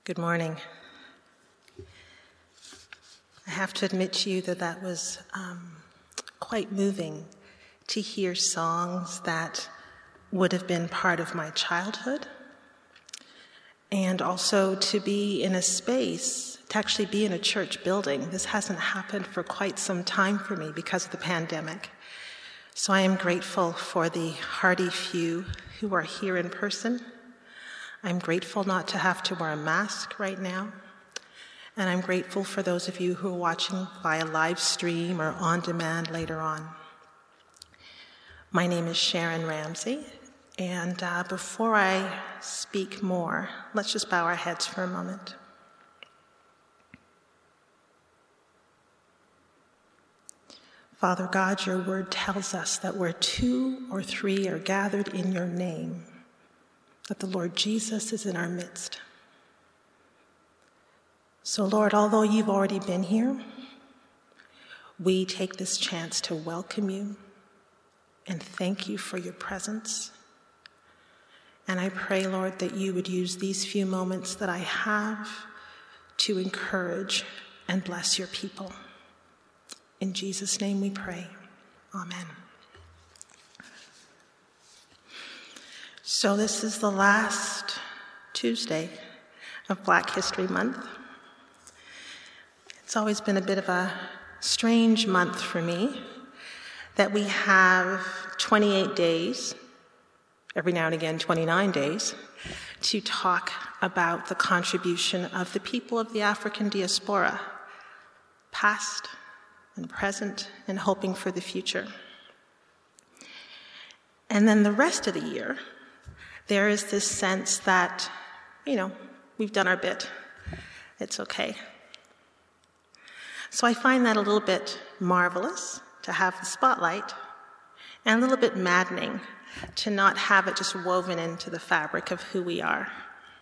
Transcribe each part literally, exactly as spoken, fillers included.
Good morning. I have to admit to you that that was um, quite moving to hear songs that would have been part of my childhood, and also to be in a space, to actually be in a church building. This hasn't happened for quite some time for me because of the pandemic. So I am grateful for the hardy few who are here in person. I'm grateful not to have to wear a mask right now. And I'm grateful for those of you who are watching via live stream or on demand later on. My name is Sharon Ramsey, and uh, before I speak more, let's just bow our heads for a moment. Father God, your word tells us that where two or three are gathered in your name, that the Lord Jesus is in our midst. So Lord, although you've already been here, we take this chance to welcome you and thank you for your presence. And I pray, Lord, that you would use these few moments that I have to encourage and bless your people. In Jesus' name we pray. Amen. So this is the last Tuesday of Black History Month. It's always been a bit of a strange month for me that we have twenty-eight days, every now and again twenty-nine days, to talk about the contribution of the people of the African diaspora, past and present, and hoping for the future. And then the rest of the year, there is this sense that, you know, we've done our bit. It's okay. So I find that a little bit marvelous to have the spotlight, and a little bit maddening to not have it just woven into the fabric of who we are.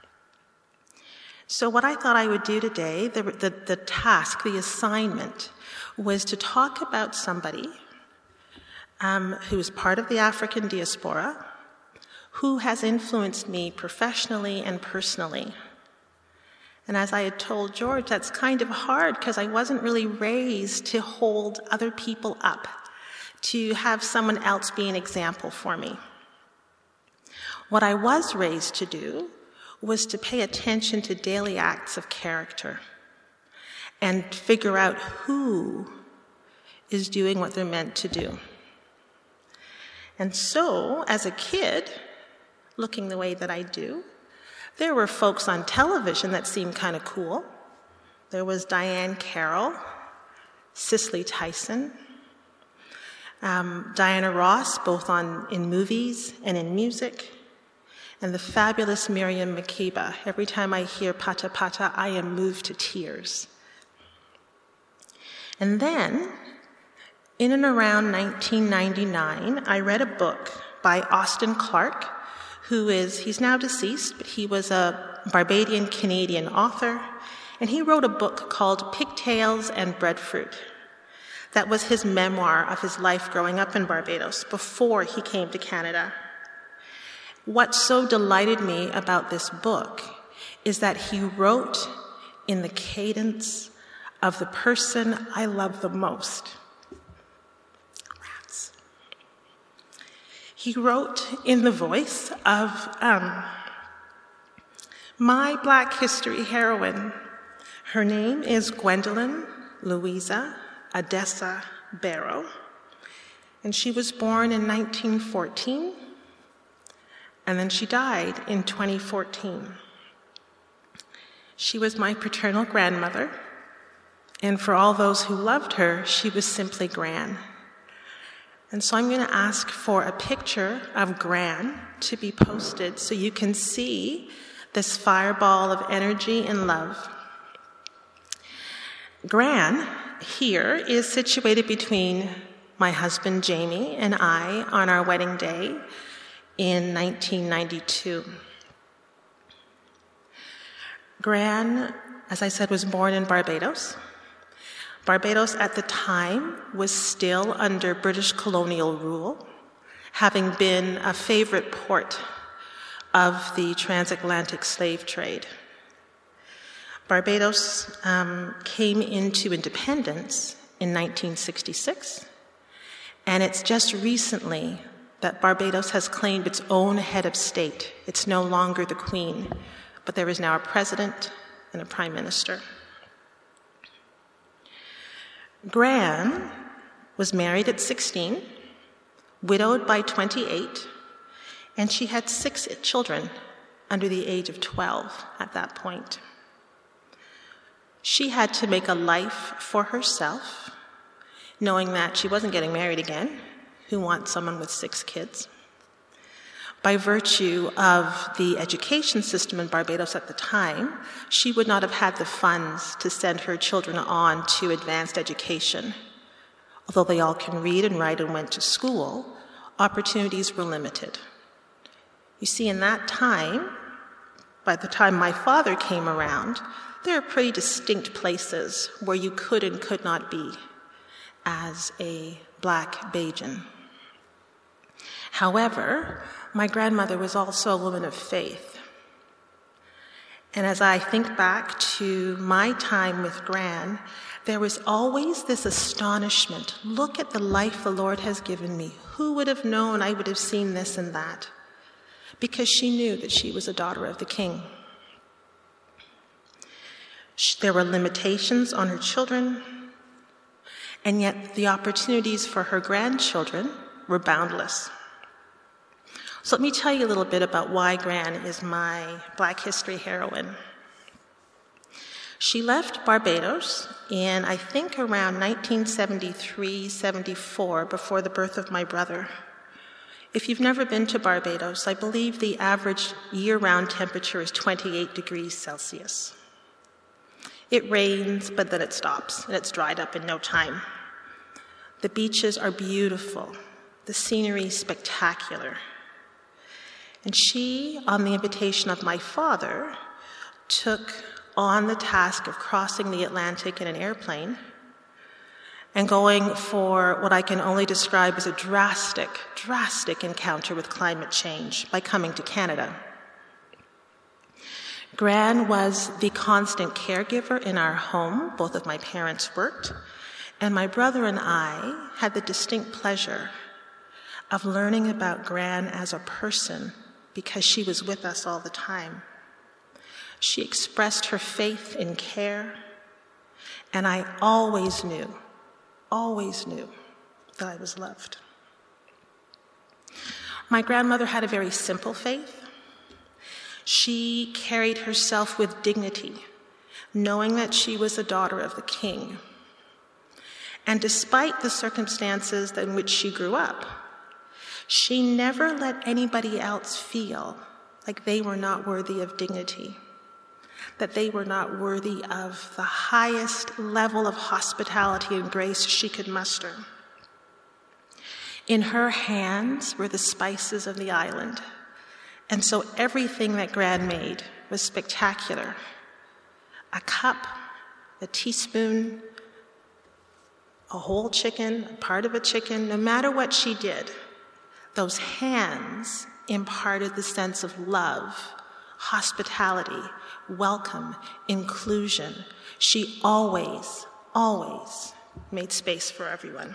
So what I thought I would do today, the, the, the task, the assignment, was to talk about somebody um, who is part of the African diaspora, who has influenced me professionally and personally. And as I had told George, that's kind of hard because I wasn't really raised to hold other people up, to have someone else be an example for me. What I was raised to do was to pay attention to daily acts of character and figure out who is doing what they're meant to do. And so, as a kid, looking the way that I do, there were folks on television that seemed kind of cool. There was Diane Carroll, Cicely Tyson, um, Diana Ross, both on in movies and in music, and the fabulous Miriam Makeba. Every time I hear Pata Pata, I am moved to tears. And then, in and around nineteen ninety-nine, I read a book by Austin Clarke, who is, he's now deceased, but he was a Barbadian-Canadian author, and he wrote a book called Pigtails and Breadfruit. That was his memoir of his life growing up in Barbados before he came to Canada. What so delighted me about this book is that he wrote in the cadence of the person I love the most. Rats. He wrote in the voice of um, my Black history heroine. Her name is Gwendolyn Louisa Adessa Barrow, and she was born in nineteen fourteen, and then she died in twenty fourteen. She was my paternal grandmother, and for all those who loved her, she was simply Gran. And so I'm going to ask for a picture of Gran to be posted so you can see this fireball of energy and love. Gran here is situated between my husband Jamie and I on our wedding day in nineteen ninety-two. Gran, as I said, was born in Barbados. Barbados at the time was still under British colonial rule, having been a favorite port of the transatlantic slave trade. Barbados um, came into independence in nineteen sixty-six, and it's just recently that Barbados has claimed its own head of state. It's no longer the Queen, but there is now a president and a prime minister. Gran was married at sixteen, widowed by twenty-eight, and she had six children under the age of twelve at that point. She had to make a life for herself, knowing that she wasn't getting married again. Who wants someone with six kids? By virtue of the education system in Barbados at the time, she would not have had the funds to send her children on to advanced education. Although they all can read and write and went to school, opportunities were limited. You see, in that time, by the time my father came around, there are pretty distinct places where you could and could not be as a Black Bajan. However, my grandmother was also a woman of faith. And as I think back to my time with Gran, there was always this astonishment. Look at the life the Lord has given me. Who would have known I would have seen this and that? Because she knew that she was a daughter of the King. There were limitations on her children, and yet the opportunities for her grandchildren were boundless. So let me tell you a little bit about why Gran is my Black history heroine. She left Barbados in, I think, around nineteen seventy-three, seventy-four, before the birth of my brother. If you've never been to Barbados, I believe the average year-round temperature is twenty-eight degrees Celsius. It rains, but then it stops, and it's dried up in no time. The beaches are beautiful. The scenery is spectacular. And she, on the invitation of my father, took on the task of crossing the Atlantic in an airplane and going for what I can only describe as a drastic, drastic encounter with climate change by coming to Canada. Gran was the constant caregiver in our home. Both of my parents worked, and my brother and I had the distinct pleasure of learning about Gran as a person because she was with us all the time. She expressed her faith in care, and I always knew, always knew that I was loved. My grandmother had a very simple faith. She carried herself with dignity, knowing that she was a daughter of the King. And despite the circumstances in which she grew up, she never let anybody else feel like they were not worthy of dignity, that they were not worthy of the highest level of hospitality and grace she could muster. In her hands were the spices of the island, and so everything that Gran made was spectacular. A cup, a teaspoon, a whole chicken, a part of a chicken, no matter what she did, those hands imparted the sense of love, hospitality, welcome, inclusion. She always, always made space for everyone.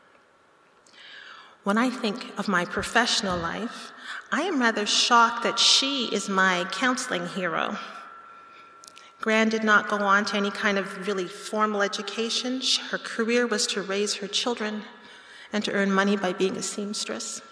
When I think of my professional life, I am rather shocked that she is my counseling hero. Gran did not go on to any kind of really formal education. Her career was to raise her children and to earn money by being a seamstress.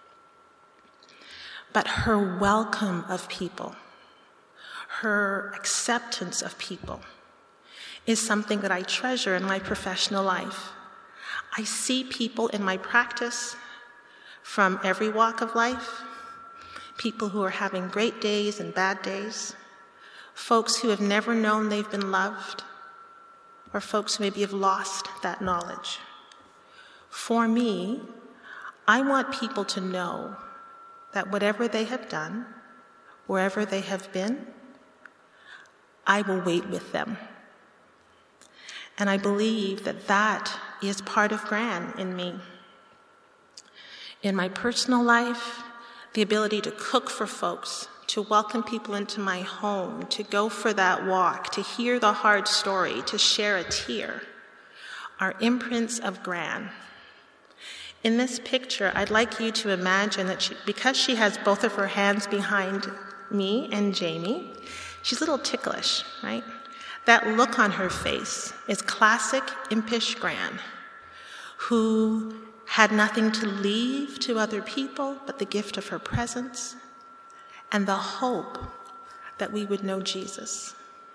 But her welcome of people, her acceptance of people, is something that I treasure in my professional life. I see people in my practice from every walk of life, people who are having great days and bad days, folks who have never known they've been loved, or folks who maybe have lost that knowledge. For me, I want people to know that whatever they have done, wherever they have been, I will wait with them. And I believe that that is part of Gran in me. In my personal life, the ability to cook for folks, to welcome people into my home, to go for that walk, to hear the hard story, to share a tear, are imprints of Gran. In this picture, I'd like you to imagine that she, because she has both of her hands behind me and Jamie, she's a little ticklish, right? That look on her face is classic impish Gran, who had nothing to leave to other people but the gift of her presence and the hope that we would know Jesus.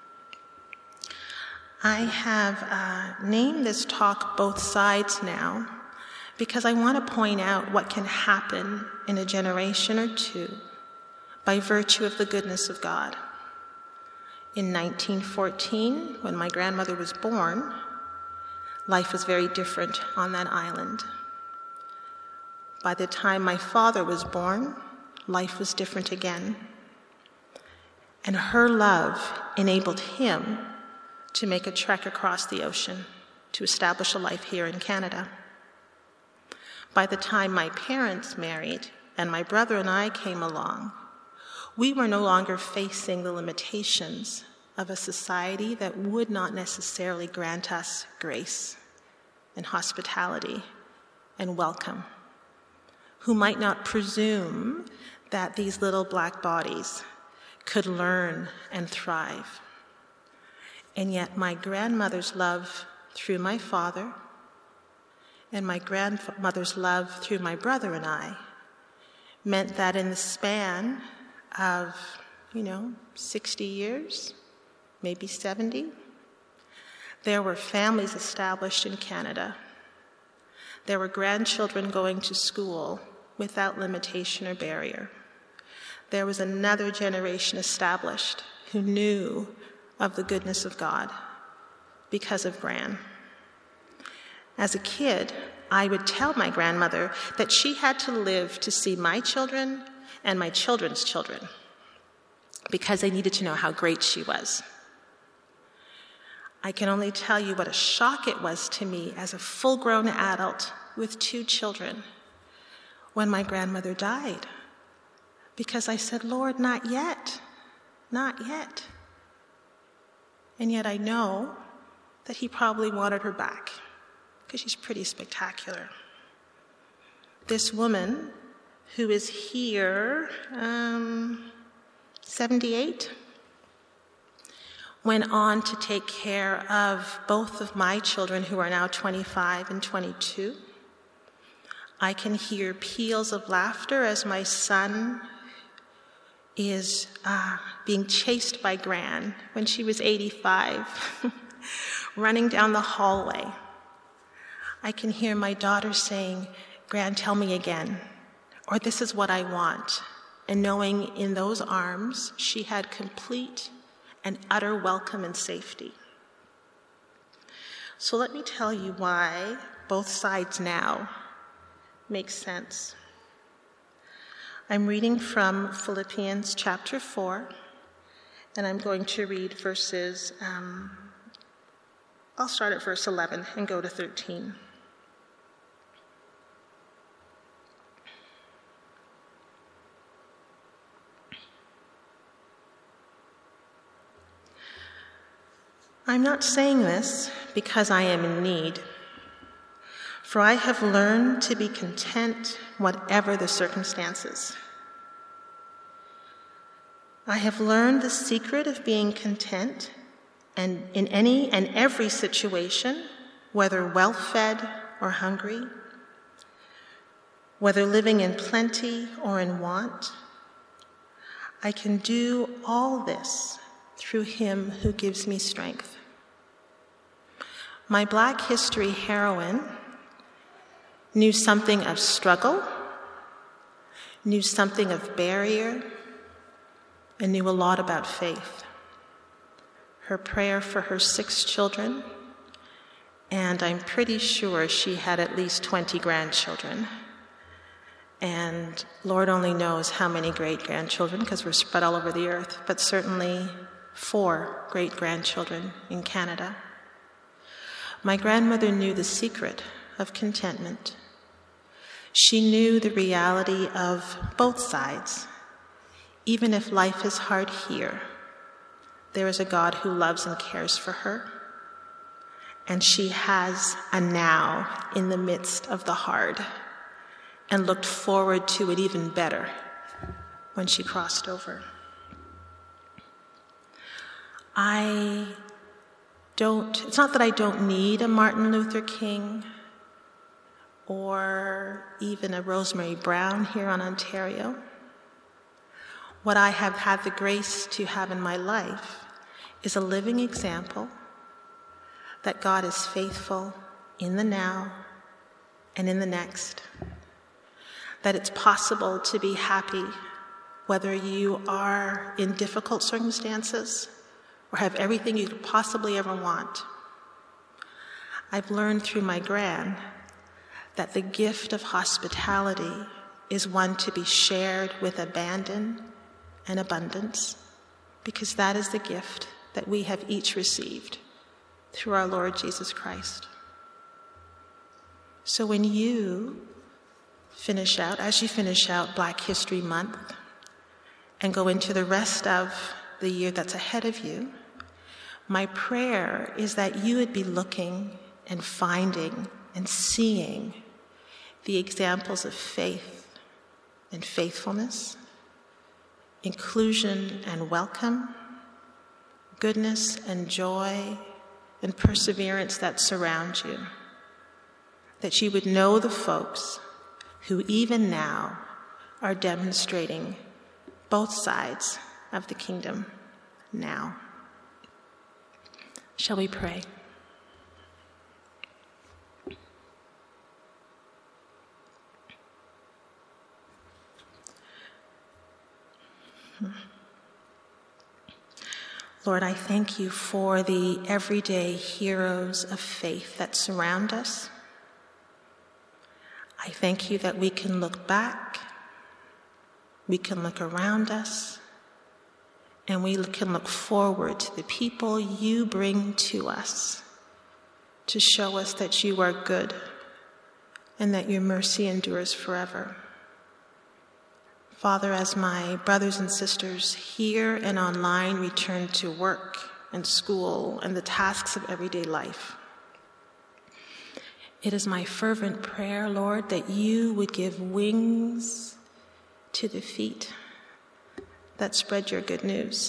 I have uh, named this talk Both Sides now because I want to point out what can happen in a generation or two by virtue of the goodness of God. In nineteen fourteen, when my grandmother was born, life was very different on that island. By the time my father was born, life was different again. And her love enabled him to make a trek across the ocean to establish a life here in Canada. By the time my parents married and my brother and I came along, we were no longer facing the limitations of a society that would not necessarily grant us grace and hospitality and welcome, who might not presume that these little black bodies could learn and thrive. And yet my grandmother's love through my father and my grandmother's love through my brother and I meant that in the span of, you know, sixty years, maybe seventy, there were families established in Canada. There were grandchildren going to school without limitation or barrier. There was another generation established who knew of the goodness of God because of Gran. As a kid, I would tell my grandmother that she had to live to see my children and my children's children because they needed to know how great she was. I can only tell you what a shock it was to me as a full-grown adult with two children when my grandmother died, because I said, Lord, not yet, not yet. And yet I know that he probably wanted her back because she's pretty spectacular. This woman who is here, um, seventy-eight, went on to take care of both of my children who are now twenty-five and twenty-two. I can hear peals of laughter as my son is uh, being chased by Gran when she was eighty-five, running down the hallway. I can hear my daughter saying, Gran, tell me again, or this is what I want. And knowing in those arms she had complete and utter welcome and safety. So let me tell you why Both Sides now makes sense. I'm reading from Philippians chapter four, and I'm going to read verses, um, I'll start at verse eleven and go to thirteen. I'm not saying this because I am in need, for I have learned to be content whatever the circumstances. I have learned the secret of being content and in any and every situation, whether well-fed or hungry, whether living in plenty or in want. I can do all this through him who gives me strength. My Black history heroine knew something of struggle, knew something of barrier, and knew a lot about faith. Her prayer for her six children, and I'm pretty sure she had at least twenty grandchildren. And Lord only knows how many great-grandchildren, because we're spread all over the earth, but certainly four great-grandchildren in Canada. My grandmother knew the secret of contentment. She knew the reality of both sides, even if life is hard here, there is a God who loves and cares for her, and she has a now in the midst of the hard, and looked forward to it even better when she crossed over. I don't, it's not that I don't need a Martin Luther King or even a Rosemary Brown here on Ontario. What I have had the grace to have in my life is a living example that God is faithful in the now and in the next, that it's possible to be happy whether you are in difficult circumstances or have everything you could possibly ever want. I've learned through my gran that the gift of hospitality is one to be shared with abandon and abundance, because that is the gift that we have each received through our Lord Jesus Christ. So when you finish out, as you finish out Black History Month and go into the rest of the year that's ahead of you, my prayer is that you would be looking and finding and seeing the examples of faith and faithfulness, inclusion and welcome, goodness and joy and perseverance that surround you. That you would know the folks who even now are demonstrating both sides of the kingdom now. Shall we pray? Lord, I thank you for the everyday heroes of faith that surround us. I thank you that we can look back, we can look around us, and we can look forward to the people you bring to us to show us that you are good and that your mercy endures forever. Father, as my brothers and sisters here and online return to work and school and the tasks of everyday life, it is my fervent prayer, Lord, that you would give wings to the feet that spread your good news,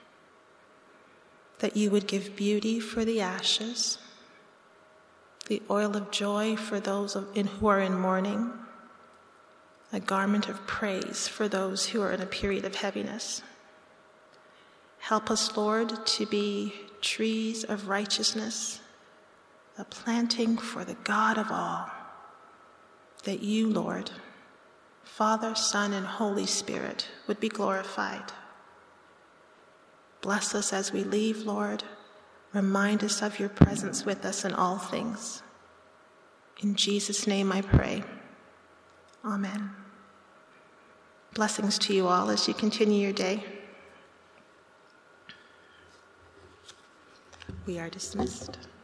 that you would give beauty for the ashes, the oil of joy for those of, in, who are in mourning, a garment of praise for those who are in a period of heaviness. Help us, Lord, to be trees of righteousness, a planting for the God of all, that you, Lord, Father, Son, and Holy Spirit, would be glorified. Bless us as we leave, Lord. Remind us of your presence with us in all things. In Jesus' name I pray. Amen. Blessings to you all as you continue your day. We are dismissed.